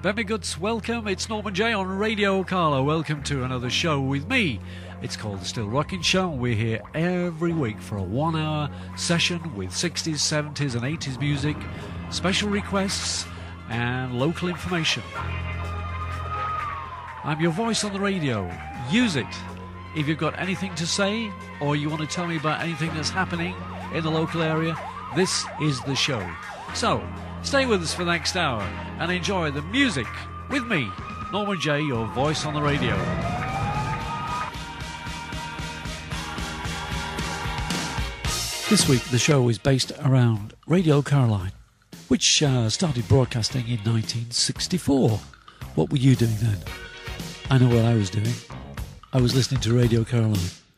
Benvinguts, welcome. It's Norman J on Radio Carlo. Welcome to another show with me. It's called The Still Rockin' Show. We're here every week for a 1 hour session with 60s, 70s and 80s music, special requests and local information. I'm your voice on the radio. Use it. If you've got anything to say or you want to tell me about anything that's happening in the local area, this is the show. So, stay with us for the next hour and enjoy the music with me, Norman J, your voice on the radio. This week the show is based around Radio Caroline, which started broadcasting in 1964. What were you doing then? I know what I was doing. I was listening to Radio Caroline.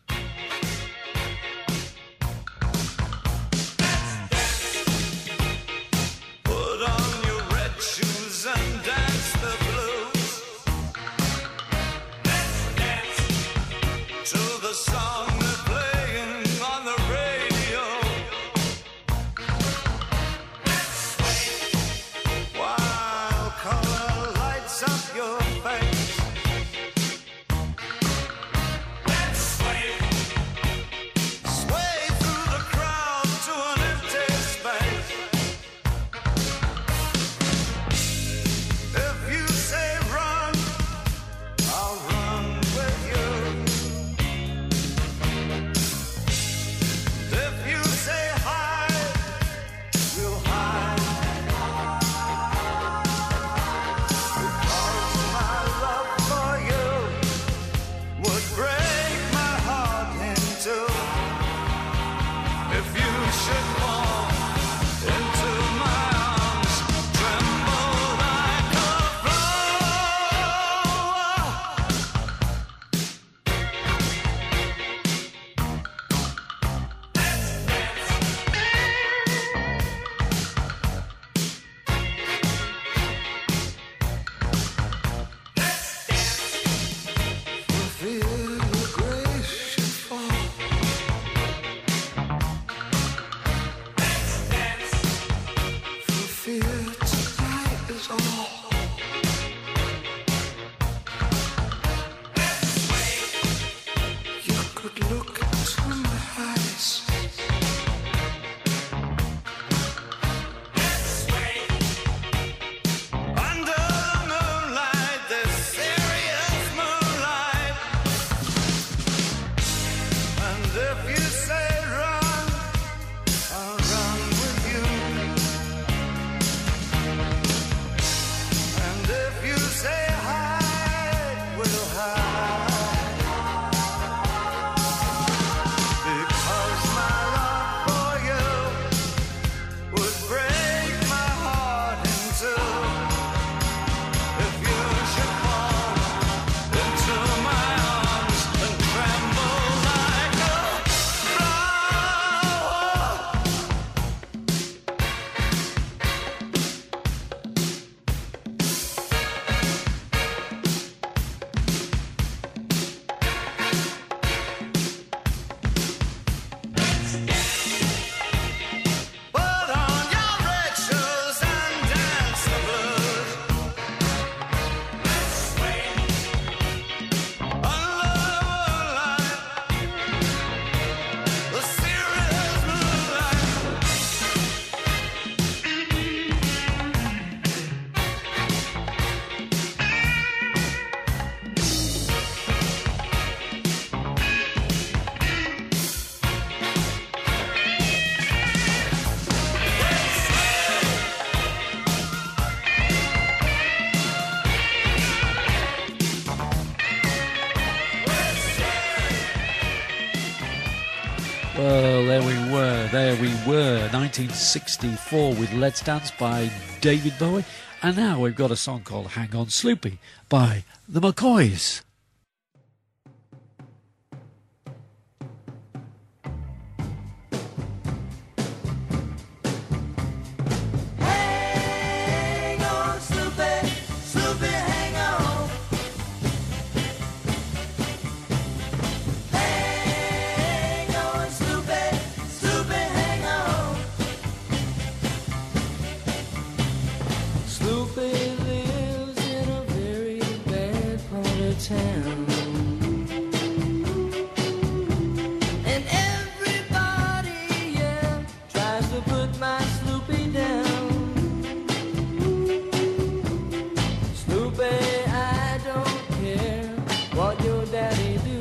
Well, there we were, 1964 with Let's Dance by David Bowie. And now we've got a song called Hang On Sloopy by the McCoys. Sloopy lives town. And everybody, yeah, tries to put my Snoopy down. Snoopy, I don't care what your daddy do.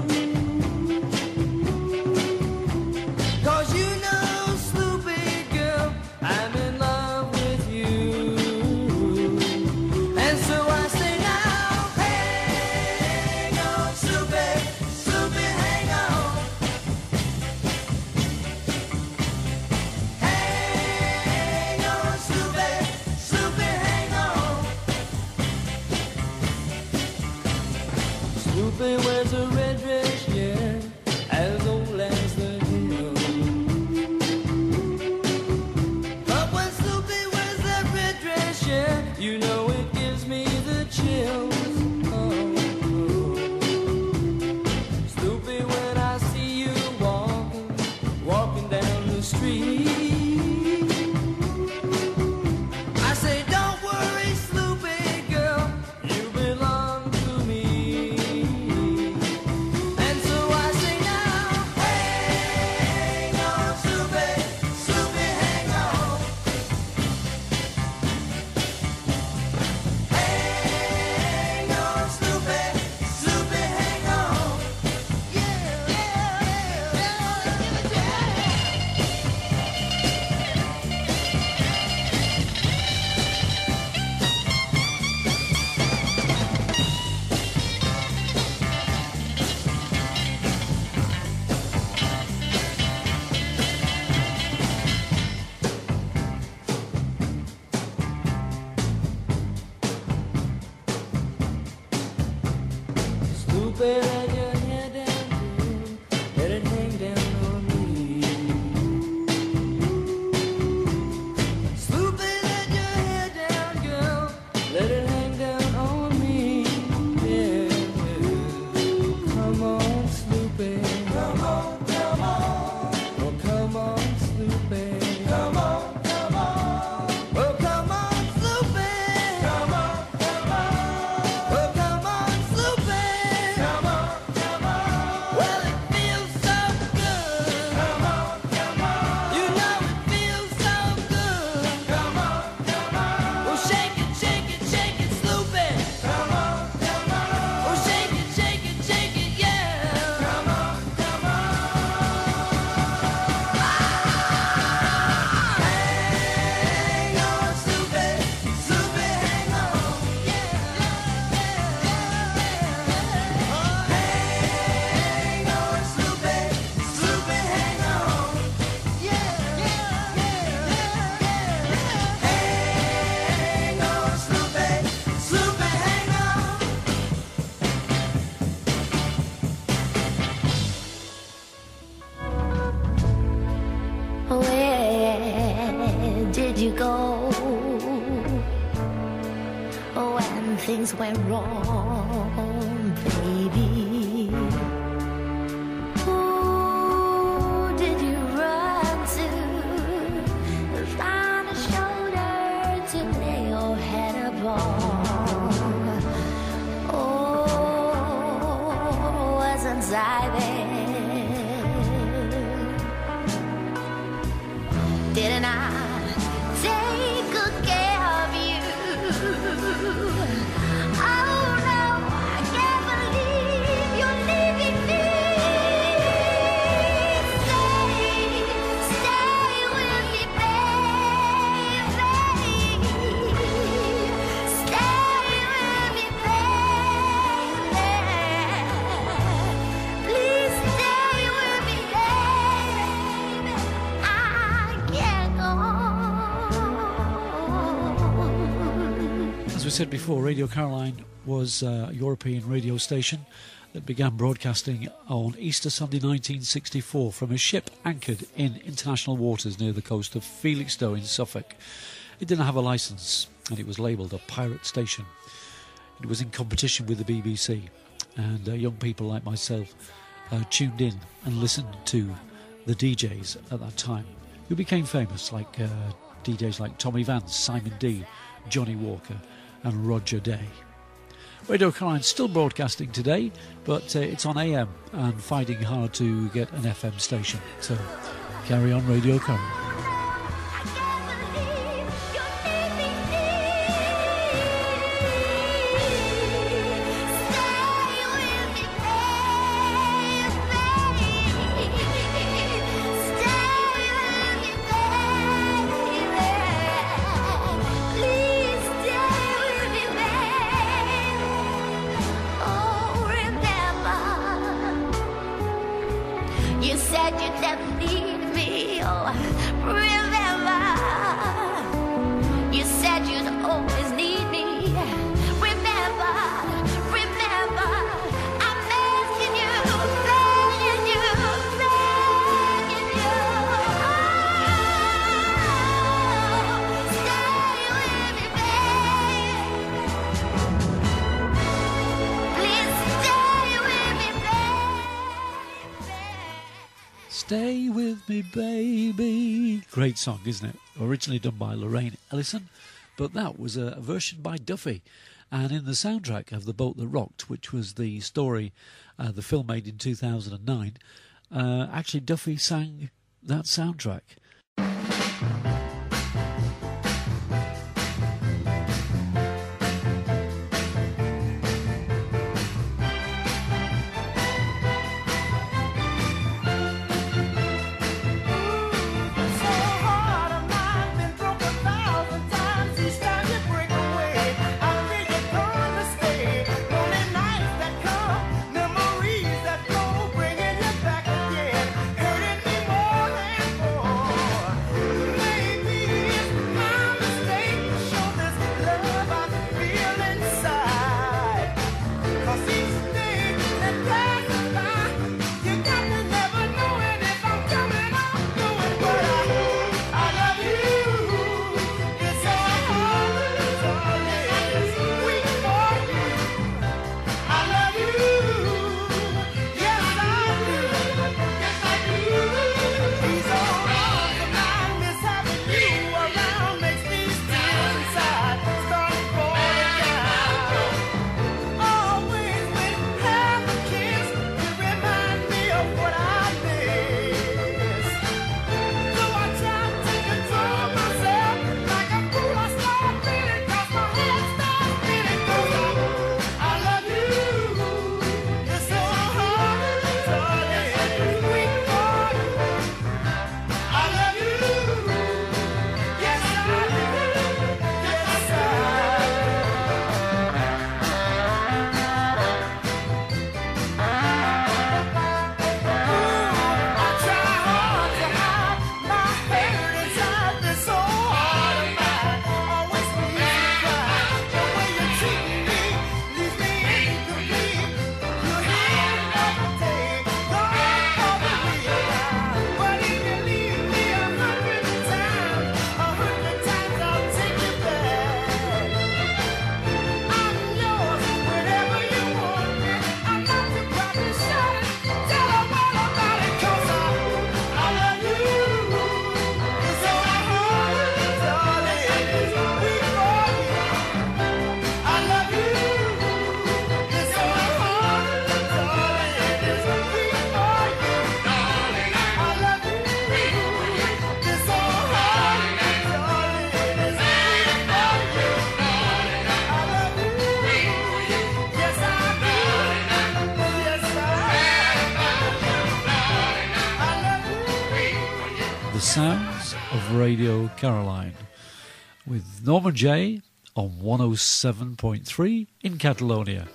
'Cause you know, Snoopy girl, I'm in love with you. And so I say now, hang on, Snoopy, Snoopy, hang on. Hang on, Snoopy, Snoopy, hang on. Snoopy wears a red dress, yeah, as old as the hill. But when Snoopy wears that red dress, yeah, you know it gives me the chills. Oh, Snoopy, when I see you walking down the street, I say, don't worry, Snoopy girl, you belong to me. And so I say now, hang on, Snoopy, Snoopy, hang on. Hang on, Snoopy, Snoopy, hang on. Yeah, yeah, yeah, yeah. Snoopy, let your hair down, girl. Let it hang down on me. Snoopy, let your hair down, girl. Let it hang down on me. Yeah. Come on, Snoopy. Come on, come on. Oh, come on, Snoopy. Come on, come on. Oh, come on, Snoopy. Come on, come on. Oh, come on, Snoopy. Come on, come on. Well, it feels so good. Come on, come on. You know it feels so good. Come on, come on. Oh, shake it, shake it, shake it, Snoopy. Come on, come on. Oh, shake it, yeah. Come on, come on. Hang on, Snoopy, Snoopy, hang on. Yeah, hang on, Snoopy, Snoopy, hang on. Yeah, hang on, Snoopy, Snoopy, hang on. Where did you go when things went wrong, baby? Who did you run to? Find a shoulder to lay your head upon. Oh, wasn't I there? Didn't I take good care of you? Oh no, I can't believe you're leaving me. Stay with me, baby. Stay with me, baby. Please stay with me, baby. I can't go on. As we said before, Radio Caroline was a European radio station that began broadcasting on Easter Sunday 1964 from a ship anchored in international waters near the coast of Felixstowe in Suffolk. It didn't have a licence and it was labelled a pirate station. It was in competition with the BBC, and young people like myself tuned in and listened to the DJs at that time, who became famous, like DJs like Tommy Vance, Simon D, Johnny Walker and Roger Day. Radio Caroline still broadcasting today, but it's on AM and fighting hard to get an FM station. So carry on, Radio Caroline. Stay with me, baby. Great song, isn't it? Originally done by Lorraine Ellison, but that was a version by Duffy. And in the soundtrack of The Boat That Rocked, which was the story, the film made in 2009, actually Duffy sang that soundtrack. Sounds of Radio Caroline with Norman J on 107.3 in Catalonia.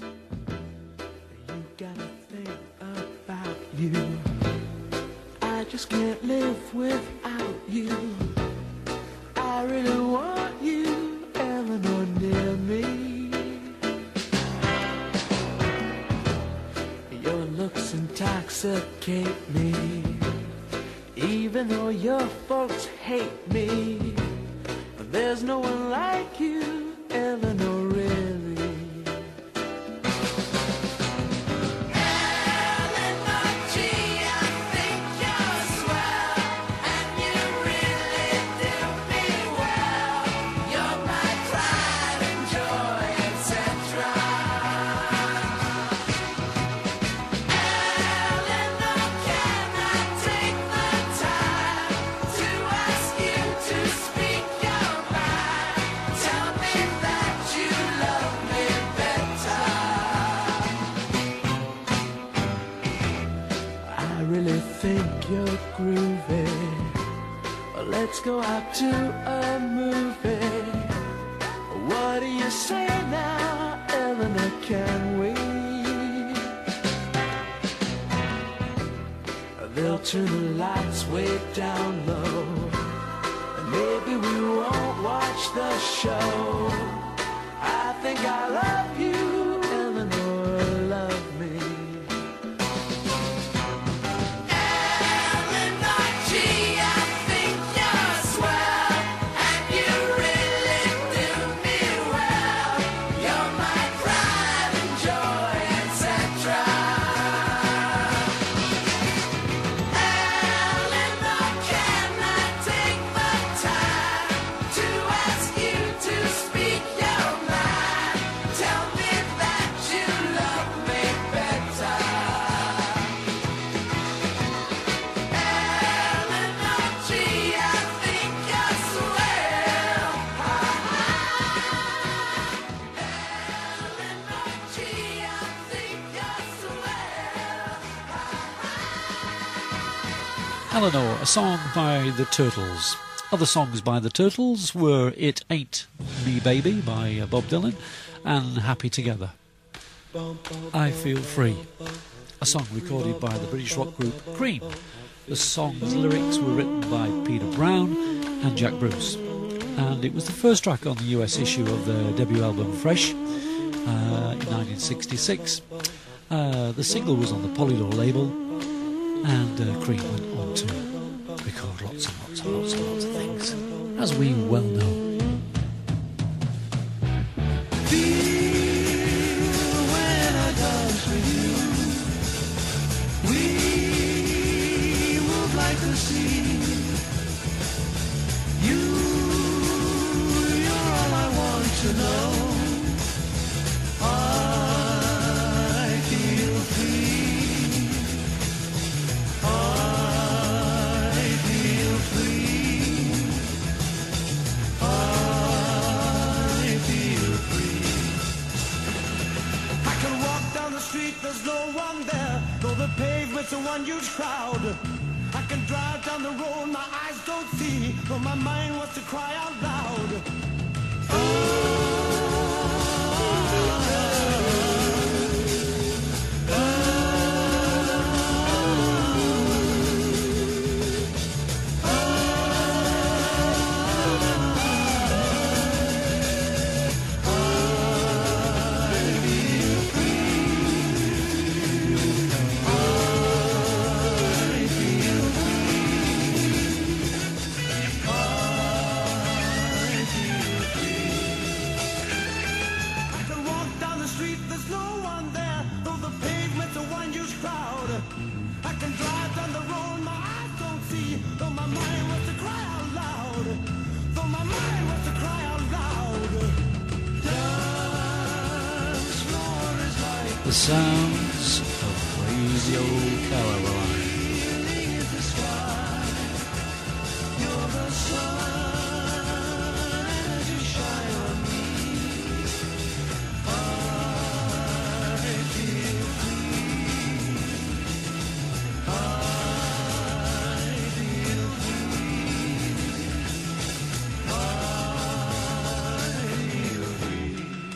You gotta think about you. I just can't live without you. I really want you, Eleanor, near me. Your looks intoxicate me. Even though your folks hate me, there's no one like you, Eleanor, really. Eleanor G, I think you're swell, and you really do me well. You're my pride and joy, etc. go out to a movie. What do you say now, Eleanor? Can we? They'll turn the lights way down low, and maybe we won't watch the show. I think I love you, Eleanor, love me. Eleanor, gee, I think you're swell, and you really do me well. You're my pride and joy, etc. Eleanor, can I take the time to ask you to speak your mind? Tell me that you love me better. Eleanor, gee, I think you're swell. Eleanor, gee, I think you're swell. Eleanor, a song by the Turtles. Other songs by the Turtles were It Ain't Me Baby by Bob Dylan and Happy Together. I Feel Free, a song recorded by the British rock group Cream. The song's lyrics were written by Peter Brown and Jack Bruce, and it was the first track on the US issue of their debut album Fresh in 1966. The single was on the Polydor label, and Cream went on to record lots and lots and lots and lots of things, as we well know. When I dance with you, we move like the sea. You're all I want to know. I feel free. I feel free. I feel free. I can walk down the street, there's no one there, though the pavement's a one huge crowd. I can drive down the road, my eyes don't see, but my mind wants to cry out loud. I can walk down the street, there's no one there, though the pavement's a one huge crowd. I can drive down the road, my eyes don't see, though my mind wants to cry out loud. Though my mind wants to cry out loud. Dance floor is like The sounds of Radio Caroline. feeling in the sky. You're the sun, and you shine on me. I feel free. I feel free. I feel free.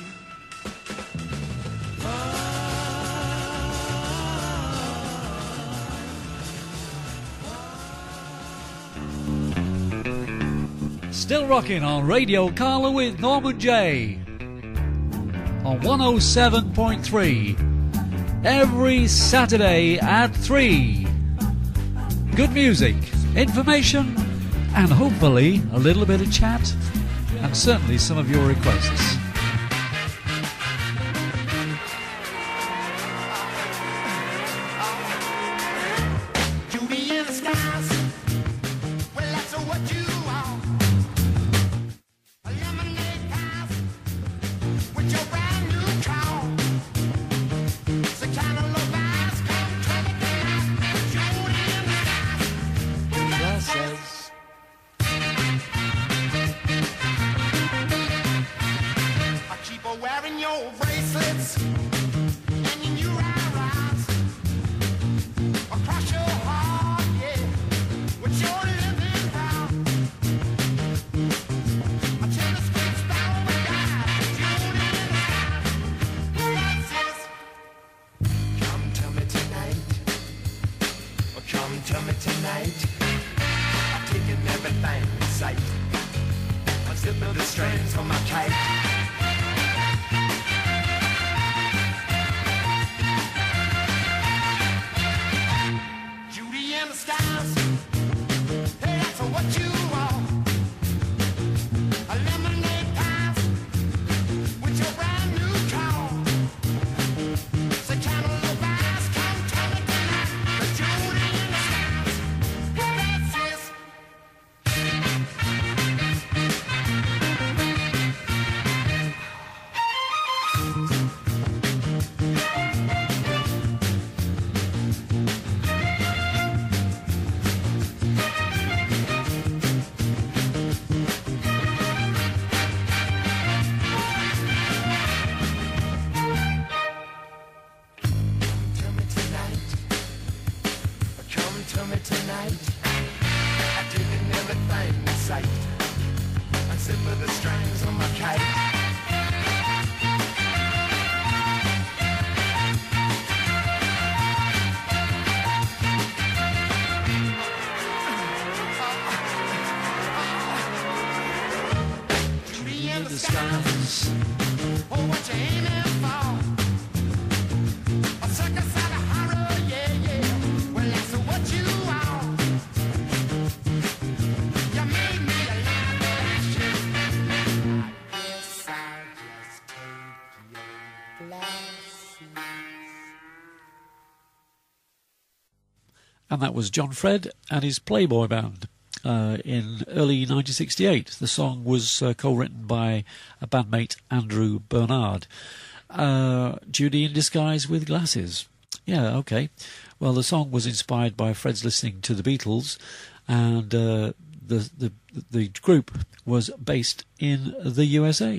Still rocking on Radio Carla with Norman J. On 107.3 every Saturday at 3. Good music, information, and hopefully a little bit of chat, and certainly some of your requests. You be in the skies. Well, that's what you are. A lemonade house with your brand new car. It's the kind of love eyes come trouble down and shoot in the skies. Glasses. I keep on wearing your bracelets and your new eyes across your heart, yeah. With your living round. tonight. I'm taking everything in sight. I'm slipping the strings on my kite. Judy in the skies. Hey, that's what you are. A lemonade pies with your brand new car. Say, Cantaloupe eyes, come tell me tonight. The Judy in the skies. Hey, that's it. Tell me tonight. Come tell me tonight. I'm taking everything in sight. I'm zipping the strings on my kite. Judy in the skies. Oh, what you aiming for? A sucker, sucker, horror, yeah, yeah. Well, that's what you are. You made me a lie that shit. I guess I'll just take your glasses. And that was John Fred and his Playboy Band in early 1968. The song was co-written by a bandmate, Andrew Bernard. Judy in Disguise with Glasses. Yeah, okay. Well, the song was inspired by Fred's listening to the Beatles, and the group was based in the USA.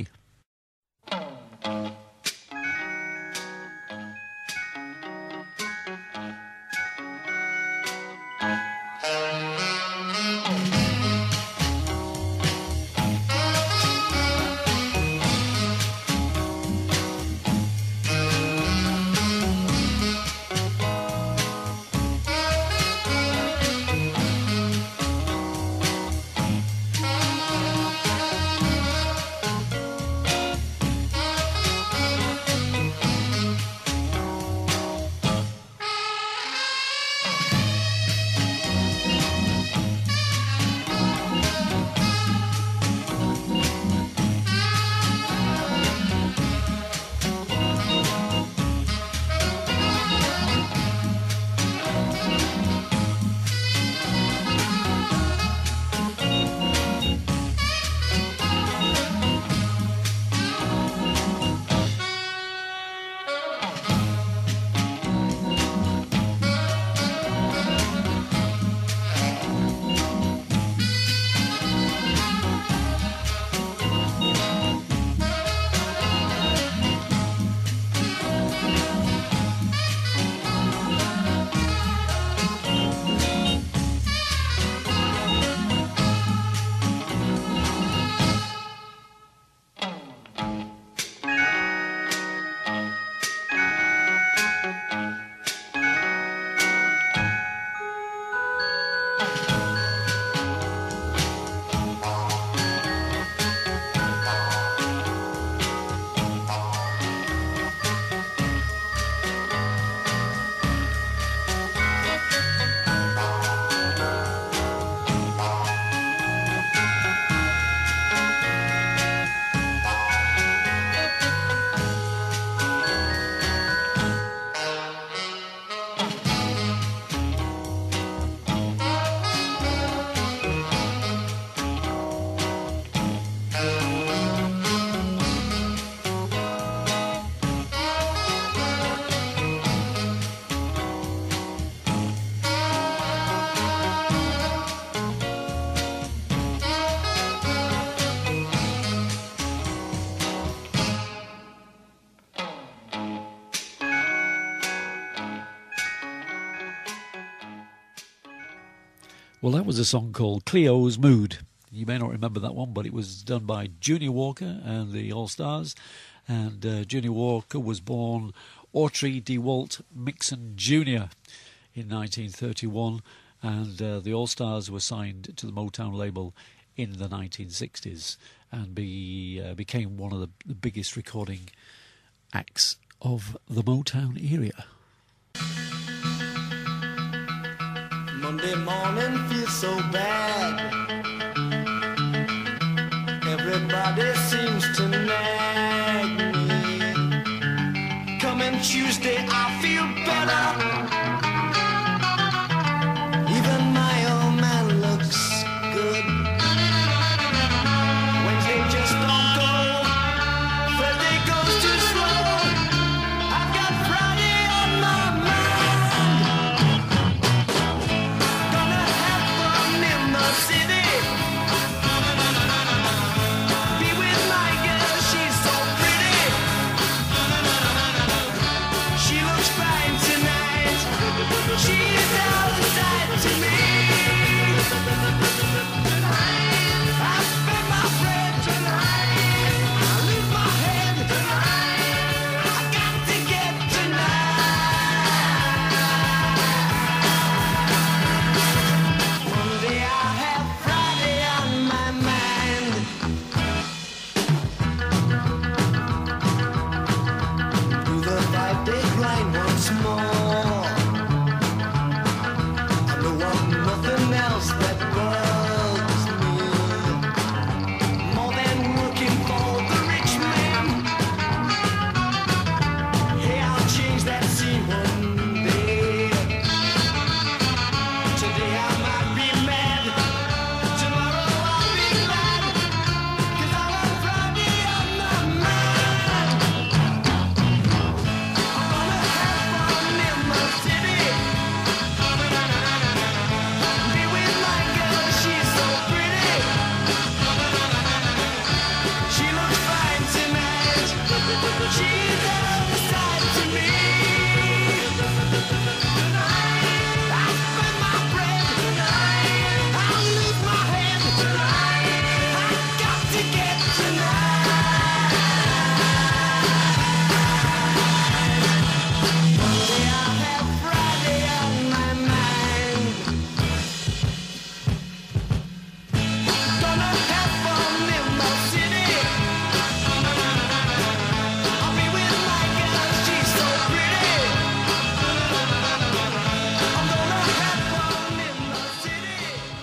Well, that was a song called Cleo's Mood. You may not remember that one, but it was done by Junior Walker and the All-Stars. And Junior Walker was born Autry DeWalt Mixon Jr. in 1931. And the All Stars were signed to the Motown label in the 1960s and became one of the biggest recording acts of the Motown era. Monday morning feels so bad. Everybody seems to nag me. Coming Tuesday I feel better. Even my old man looks good. Wednesday just don't go. Thursday goes too slow. I've got Friday on my mind. Gonna have fun in the city. Be with my girl, she's so pretty. She looks fine tonight. She's outside to me. I spend my bread tonight. I lose my head tonight. I got to get tonight. Monday I have Friday on my mind. Do the 5-day grind once more. I don't want nothing else that bugs me more than working for the rich man. Hey, I'll change that scene one day. Today I might be mad. Tomorrow I'll be glad. 'Cause I have Friday on my mind. I'm gonna have fun in the city. Be with my girl, she's so pretty. She looks fine tonight. She's outside to me. Tonight, I spend my bread tonight. I'll lose my head tonight. I got to get tonight. Monday I have Friday on my mind. Gonna have fun in the city. I'll be with my girl, she's so pretty. I'm gonna have fun in the city.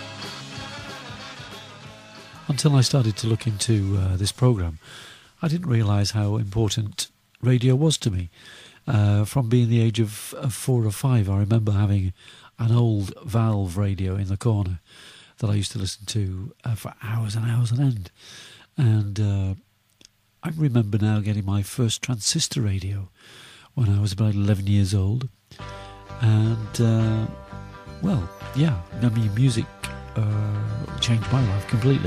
Until I started to look into this program, I didn't realise how important radio was to me. From being the age of 4 or 5, I remember having an old valve radio in the corner that I used to listen to for hours and hours on end. And I remember now getting my first transistor radio when I was about 11 years old. And, well, yeah, I mean, music changed my life completely.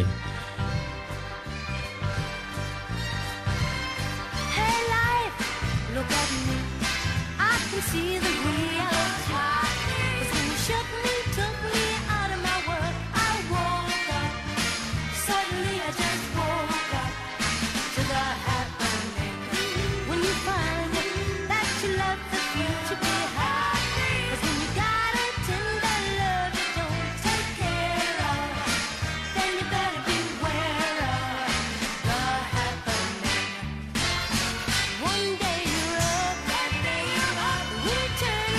Hey life, look at me. I can see the real time. 'Cause when you shut me, took me out of my world, I woke up. Suddenly I just woke up to the happening. When you find that you left the future behind. 'Cause when you got a tender love you don't take care of, then you better beware of the happening. One day you're up, that day you're up. When you turn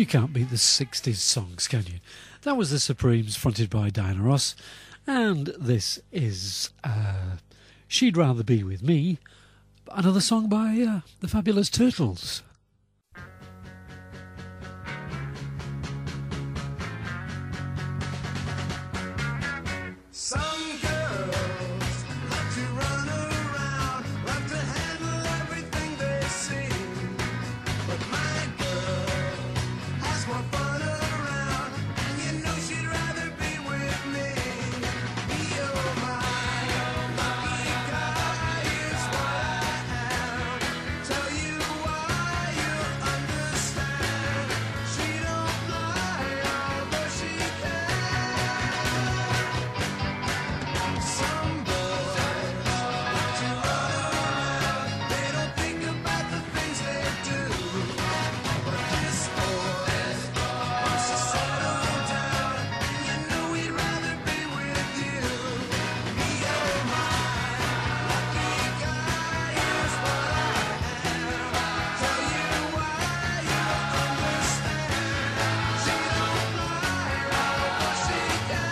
You can't beat the 60s songs, can you? That was the Supremes, fronted by Diana Ross, and this is She'd Rather Be With Me, another song by the Fabulous Turtles. Some girls love to run around, love to handle everything they see. But my girl has more fun around, and you know she'd rather be with me. Oh my lucky guy is what I am. Tell you why, you'll understand. She don't lie, although she can. Some boys like to run around, they don't think about the things they do. But this boy wants to settle down, and you know he'd rather be with you. Oh my lucky guy is what I am. Tell you why, you'll understand. She don't lie, although she can.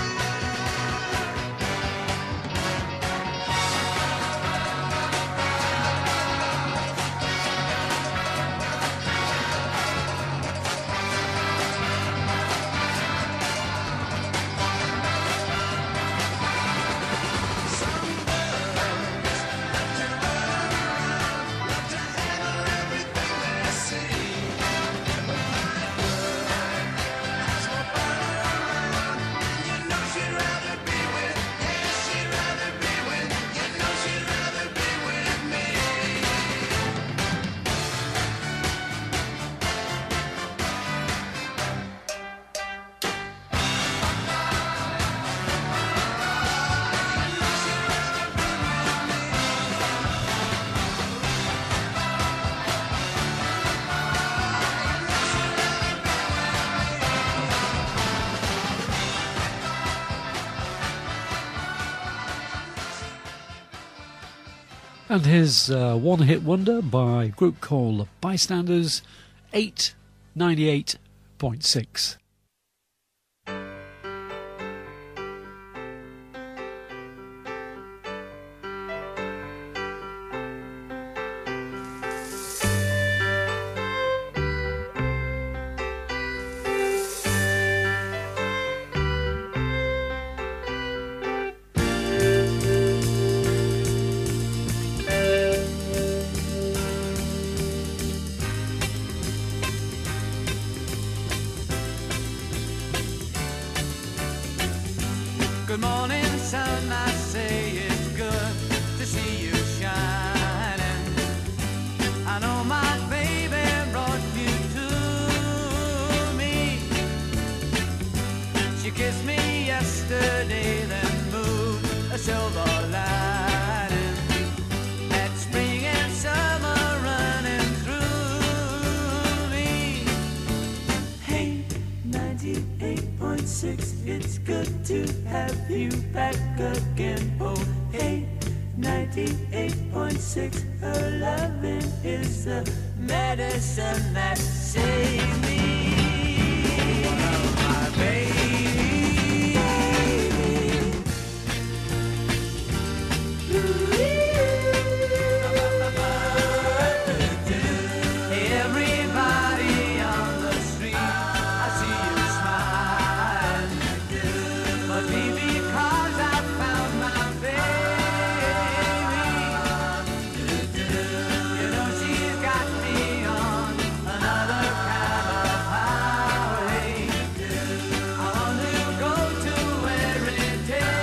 And his one-hit wonder by a group called Bystanders, 898.6. Good morning, sun, I say it's good to see you shining. I know my baby brought you to me. She kissed me yesterday, then moved a silver lining. That spring and summer running through me. Hey, 98.6, it's good to have you back again. Oh, hey, 98.6, her loving is the medicine that saves me. My baby. Everybody on the street, I see you smile. Must be because I found my baby. You know she's got me on another kind of highway. I want to go to where it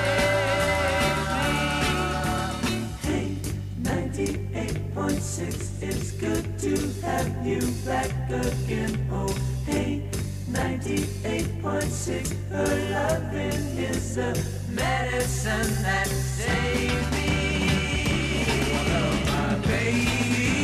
takes me. Hey, 98.6, it's good to have you back again. Oh, hey, 98.6, her loving is the medicine that saves me. My baby.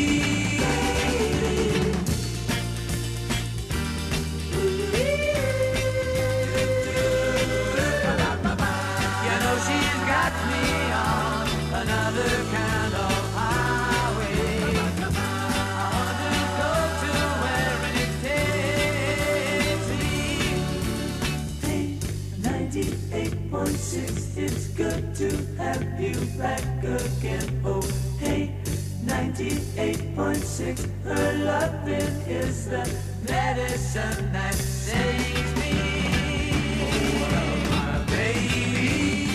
You know she's got me on another kind of highway. I want to go to where it takes 96, it's good to have you back again. Oh, hey, 98.6, her loving is the medicine that saves me. Oh, my baby.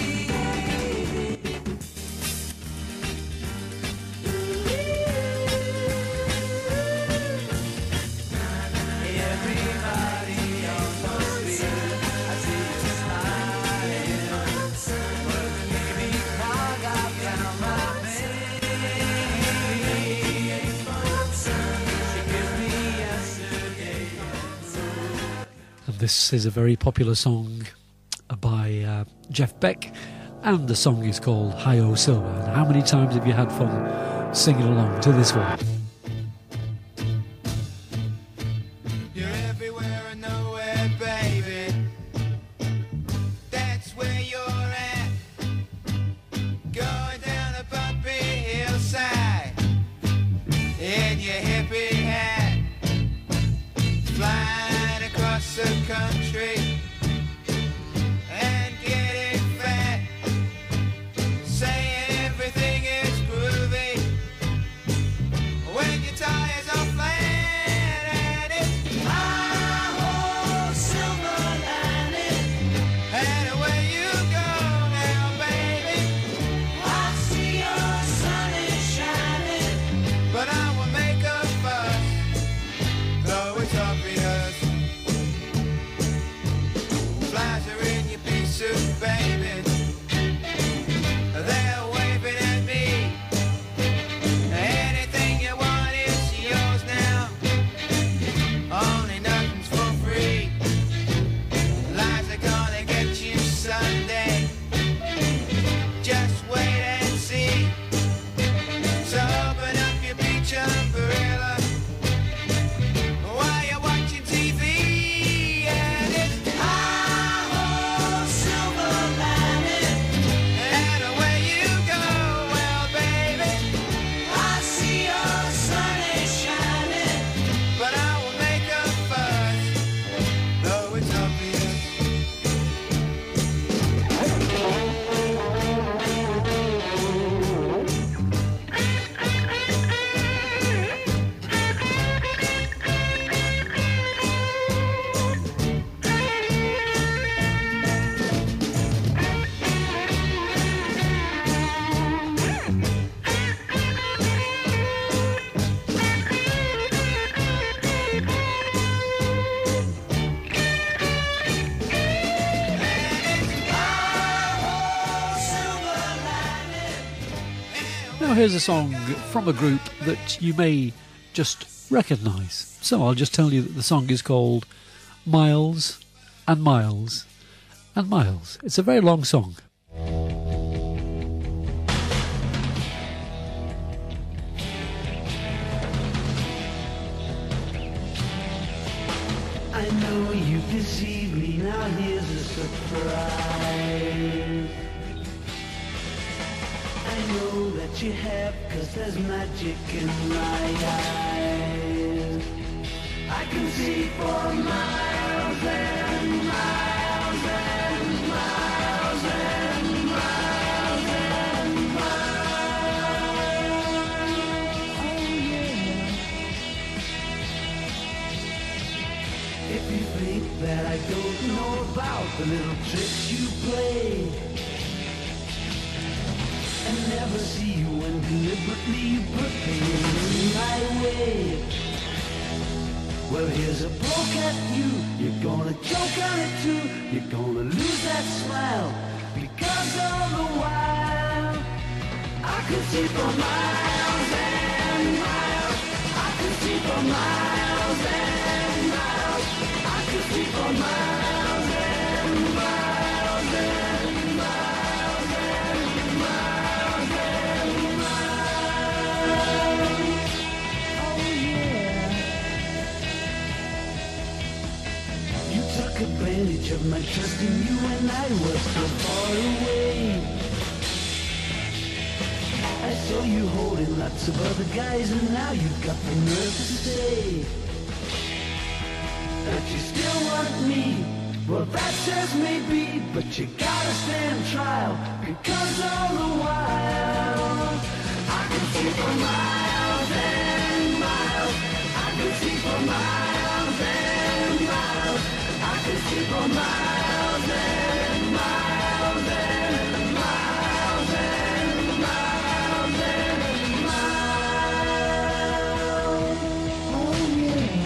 This is a very popular song by Jeff Beck, and the song is called Hi-Ho Silver. And how many times have you had fun singing along to this one? You're everywhere and nowhere, baby. That's where you're at. Going down a bumpy hillside in your hippie hat, flying across the country and getting fat, saying everything is groovy when your tires are flat, and it's hi-ho, silver lining, and away you go now, baby. I see your sun is shining, but I will make a fuss, though it's obvious. Flies are in your pea suit, baby. They're waving at me. Anything you want is yours now. Only nothing's for free. Lies are gonna get you someday. Just wait and see. So open up your beach umbrella while you're watching TV, and it's hi-ho, silver lining, and away you go. Well, baby, I see your sun is shining, but I will make a fuss, though it's obvious. Now here's a song from a group that you may just recognise. So I'll just tell you that the song is called Miles and Miles and Miles. It's a very long song. I know you deceived me, now here's a surprise. I know that you have, 'cause there's magic in my eyes. I can see for miles and miles and miles and miles and miles. Oh yeah. If you think that I don't know about the little tricks you play, and never see you when deliberately you put things my way, well, here's a poke at you. You're gonna choke on it too. You're gonna lose that smile because all the while I could see for miles and miles. I could see for miles and miles. I could see for miles and miles and miles and miles and miles. Oh yeah. You took advantage of my trust in you when I was so far away. I saw you holding lots of other guys, and now you've got the nerve to say that you still want me, Well, that's as may be, but you gotta stand trial, because all the while I can see for miles and miles. I can see for miles and miles. I can see for miles and miles and miles and miles and miles. Oh yeah.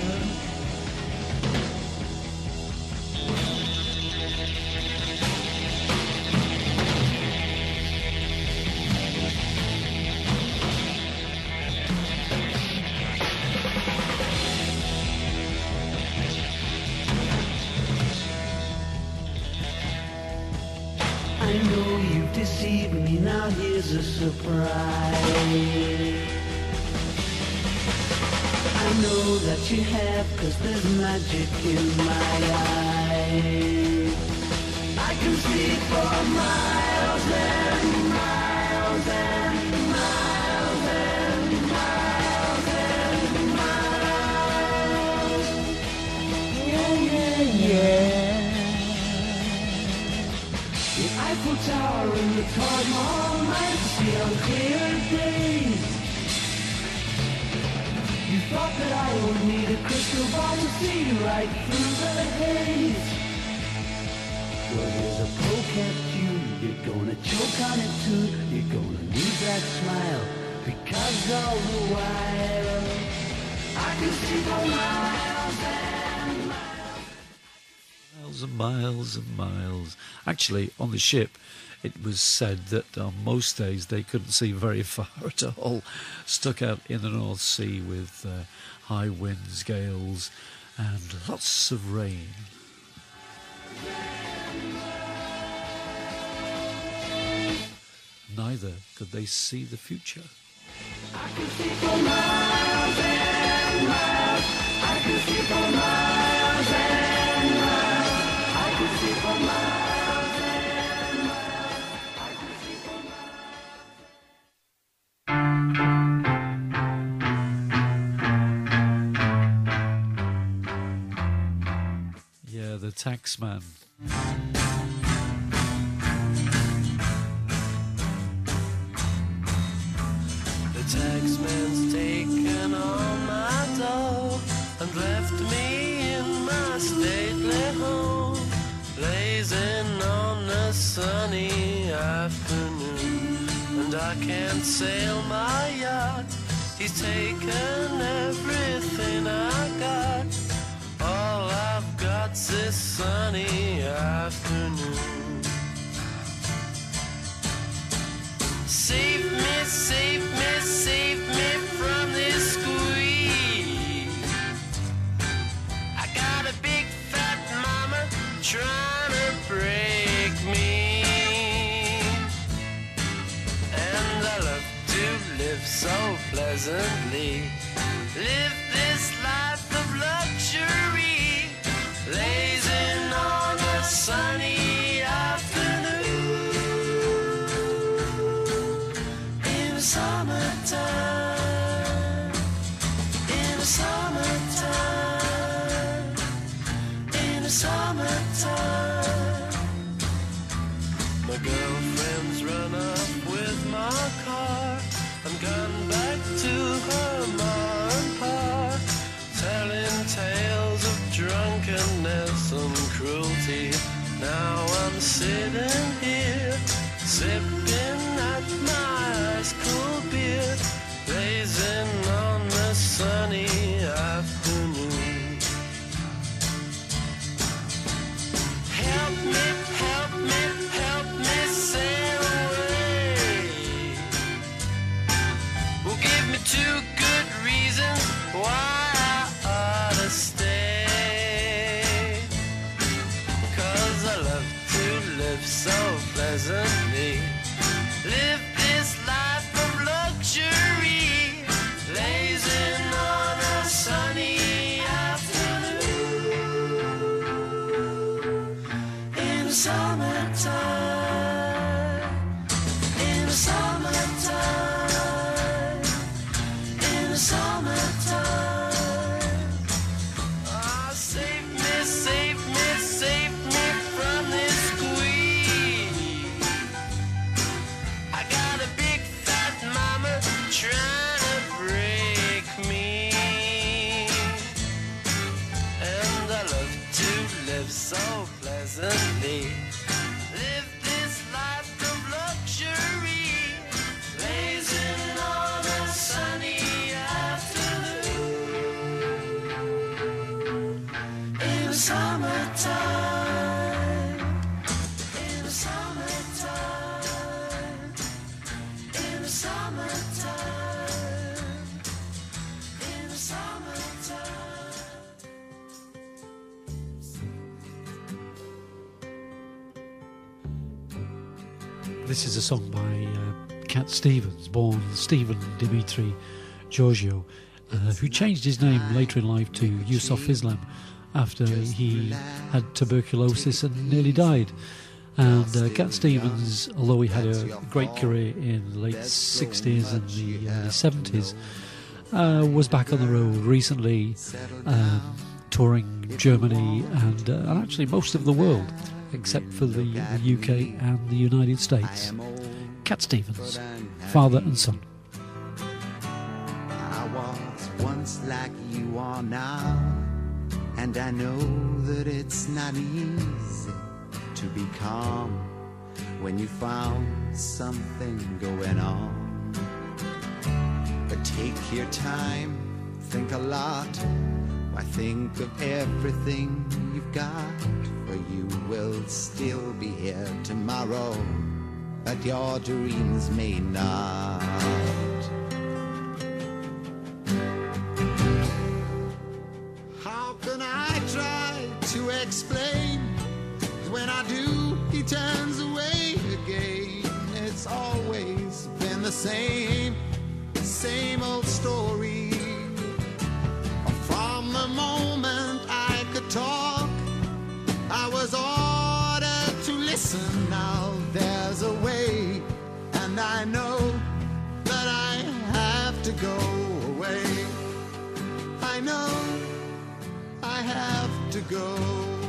I know you've deceived me, now here's a surprise. I know that you have, 'cause there's magic in my eyes. I can see for miles and miles and miles and miles and miles. Yeah, yeah, yeah. The Eiffel Tower and the Taj Mahal might see on clear days. You thought that I would need a crystal ball to see right through the haze. Well, here's a poke at you. You're gonna choke on it too. You're gonna lose that smile, because all the while I can see for miles and miles. Miles and miles and miles. Actually, on the ship, it was said that on most days they couldn't see very far at all. Stuck out in the North Sea with high winds, gales, and lots of rain. Neither could they see the future. I can see for miles and miles. I can see for miles and miles. I can see for miles and miles. I can see for miles. Yeah, the taxman. The taxman's taken all my dough and left me in my stately home, blazing on a sunny afternoon. And I can't sail my yacht, he's taken everything I got. All I've got's this sunny afternoon. Save me, save me, save me from this squeeze. I got a big fat mama trying to break me, and I love to live so pleasantly. Live this life of luxury, blazing on a sunny afternoon. In the summertime, in the summertime, in the summertime. My girlfriend's run up with my car and gone back to her ma and pa, telling tales of drunkenness and cruelty. Now I'm sitting here, sipping at my ice cold beer, blazing on the sunny afternoon. Help me, help me, help me sail away. Well, give me 2 good reasons why I ought to stay. 'Cause I love to live so pleasantly. Live this life of luxury, blazing on a sunny afternoon. In the summertime, in the summertime, in the summertime. Oh, save me, save me, save me pleasantly. Live this life of luxury, blazing on a sunny afternoon. In the summertime, in the summertime, in the summertime, in the summertime. This is a song by Cat Stevens, born Stephen Dimitri Giorgio, who changed his name later in life to Yusuf Islam after he had tuberculosis and nearly died. And Cat Stevens, although he had a great career in the late 60s and the early 70s, was back on the road recently, touring Germany and actually most of the world, except for the UK and the United States. Cat Stevens, father and son. I was once like you are now, and I know that it's not easy to be calm when you found something going on. But take your time, think a lot. Why, think of everything you've got, for you will still be here tomorrow, but your dreams may not. How can I try to explain? When I do, he turns away again. It's always been the same old story. From the moment I could talk, I was ordered to listen. Now there's a way, and I know that I have to go away. I know I have to go.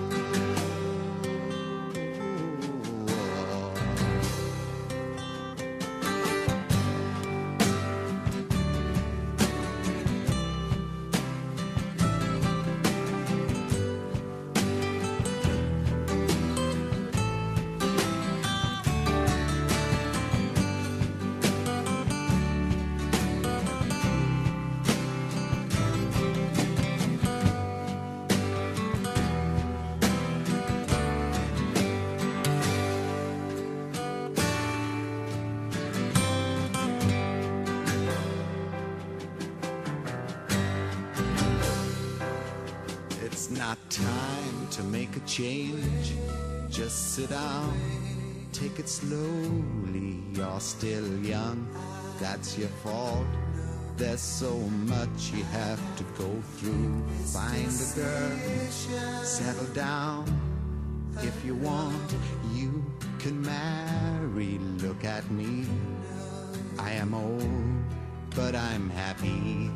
It's not time to make a change. Just sit down, take it slowly. You're still young, that's your fault. There's so much you have to go through. Find a girl, settle down. If you want, you can marry. Look at me, I am old, but I'm happy.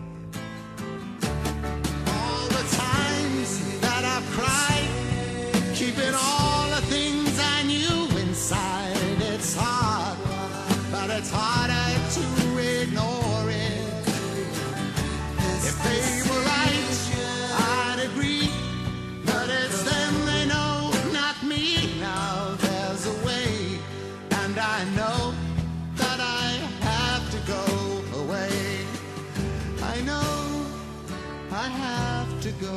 All the times that I've cried, keeping all the things I knew inside. It's hard, but it's harder to ignore it. If they were right, I'd agree, but it's them they know, not me. Now there's a way, and I know that I have to go away. I know I have to go.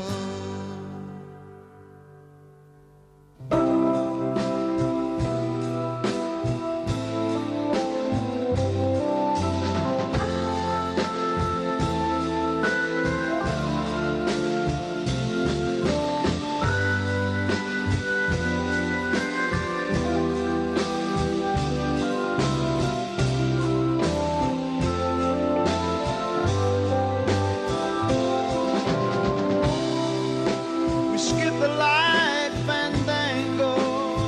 We skip the light fandango,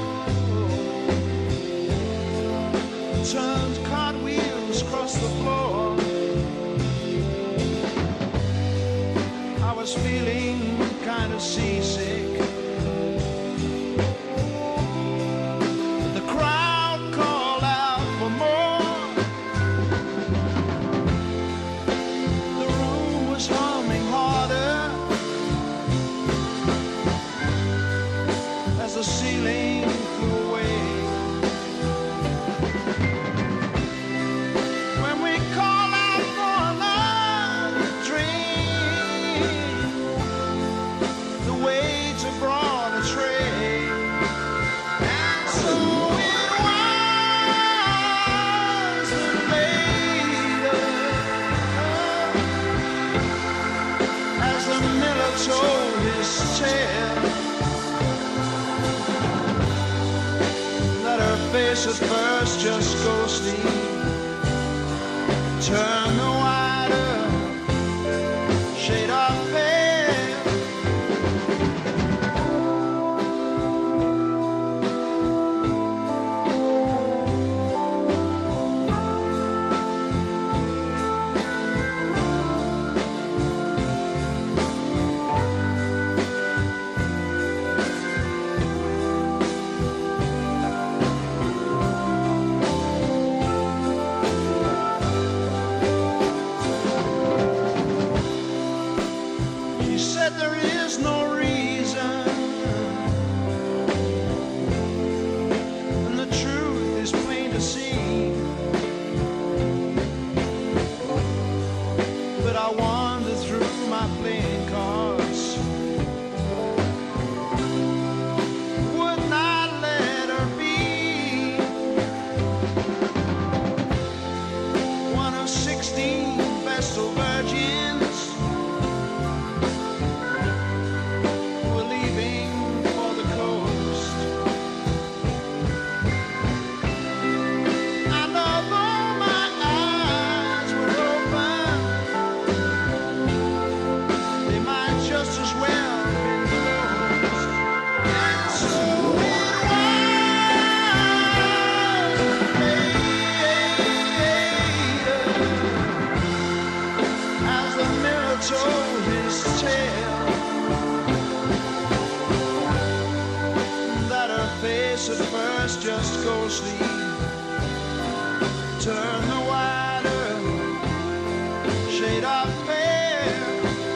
turns cartwheels across the floor. I was feeling kind of seasick. The crowd called out for more. The room was humming harder as the ceiling tell that her face at first just ghostly turned the wider shade of pale. He said there is no reason, and the truth is plain to see. But I wander through my playing cards, would not let her be one of 16 vestal virgins who were leaving for the coast. And although my eyes were open, they might just as well have been closed. And so it was later, as the mirror told his tale, that her face at first just ghostly turned the wider shade of pale.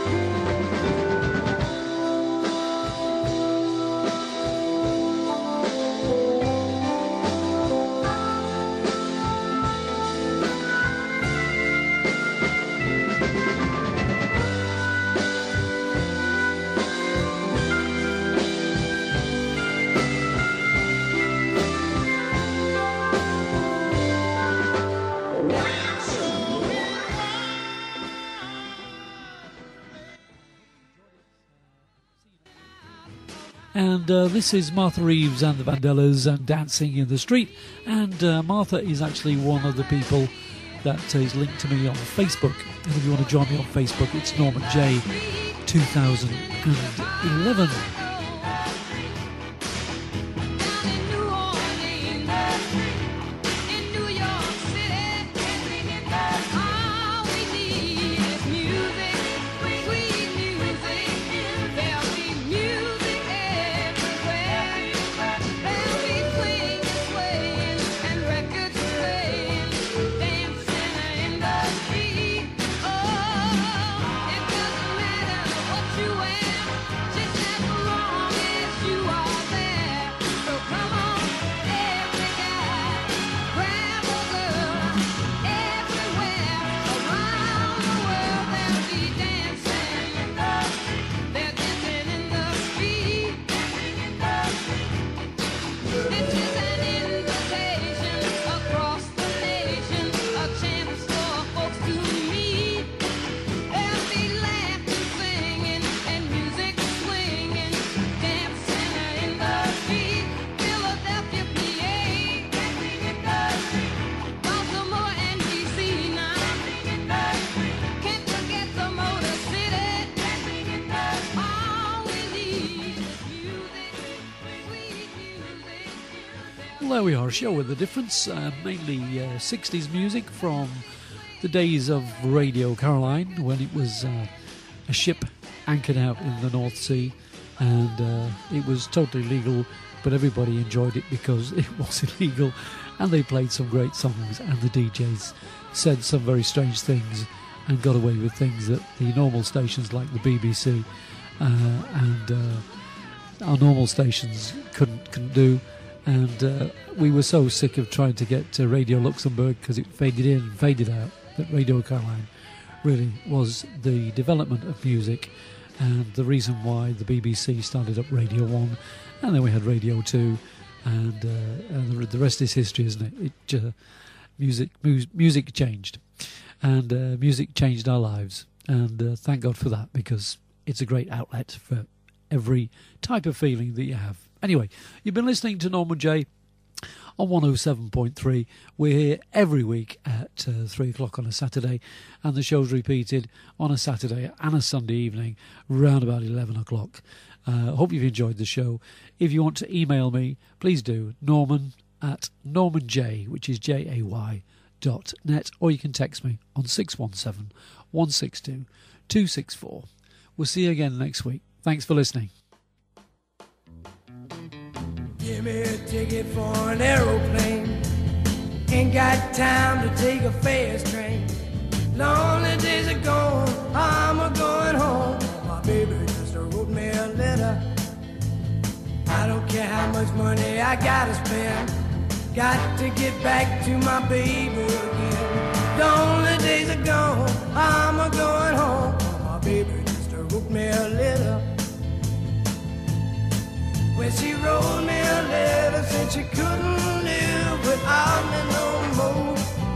And this is Martha Reeves and the Vandellas and Dancing in the Street. And Martha is actually one of the people that is linked to me on Facebook. And if you want to join me on Facebook, it's Norman J 2011. There we are, a show with a difference, mainly 60s music from the days of Radio Caroline, when it was a ship anchored out in the North Sea, and it was totally legal, but everybody enjoyed it because it was illegal, and they played some great songs, and the DJs said some very strange things and got away with things that the normal stations like the BBC and our normal stations couldn't do. And we were so sick of trying to get to Radio Luxembourg because it faded in and faded out, that Radio Caroline really was the development of music and the reason why the BBC started up Radio 1, and then we had Radio 2, and the rest is history, isn't it? Music changed, and music changed our lives, and thank God for that, because it's a great outlet for every type of feeling that you have. Anyway, you've been listening to Norman J on 107.3. We're here every week at 3 o'clock on a Saturday, and the show's repeated on a Saturday and a Sunday evening round about 11 o'clock. Hope you've enjoyed the show. If you want to email me, please do, norman@normanj, which is JAY.net, or you can text me on 617 162 264. We'll see you again next week. Thanks for listening. Give me a ticket for an aeroplane. Ain't got time to take a fast train. Lonely days are gone, I'm a-going home. My baby just wrote me a letter. I don't care how much money I gotta spend. Got to get back to my baby again. Lonely days are gone, I'm a-going home. My baby just wrote me a letter. When she wrote me a letter, said she couldn't live without me no more.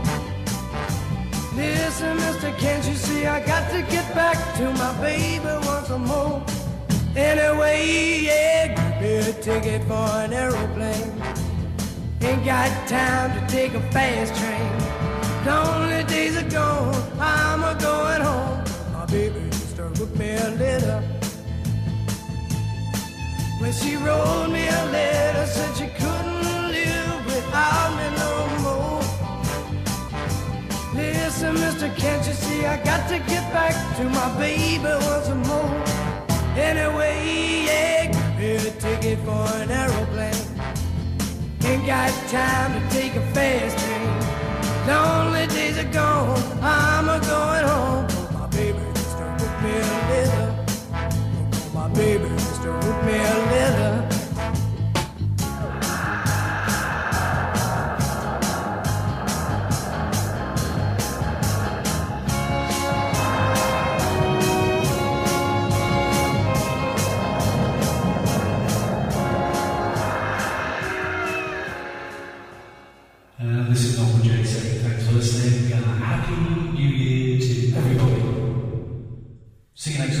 Listen, mister, can't you see I got to get back to my baby once more? Anyway, yeah, give me a ticket for an aeroplane. Ain't got time to take a fast train. Lonely days are gone, I'm a-going home. My baby just wrote me a letter. When she wrote me a letter, said she couldn't live without me no more. Listen, mister, can't you see I got to get back to my baby once more? Anyway, yeah, give me a ticket for an aeroplane. Ain't got time to take a fast train. Lonely days are gone, I'm a-going home. My baby just wrote me a letter. My baby just wrote me a letter. This is Norman J saying thanks for listening. Happy New Year to everybody. See you next